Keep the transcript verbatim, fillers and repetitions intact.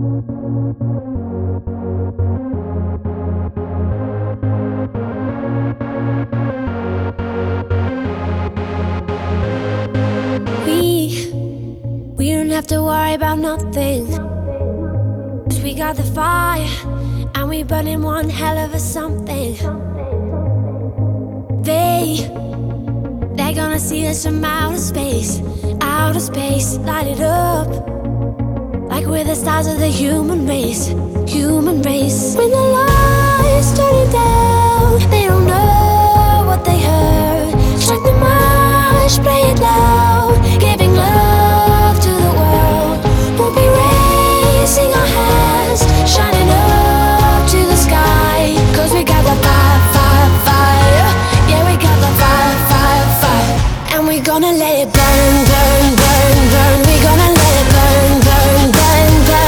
We, we don't have to worry about nothing, 'cause we got the fire, and we burning one hell of a something. They, they're gonna see us from outer space, outer space, light it up, like we're the stars of the human race, human race. When the lights turning down, they don't know what they heard. Strike the march, play it loud,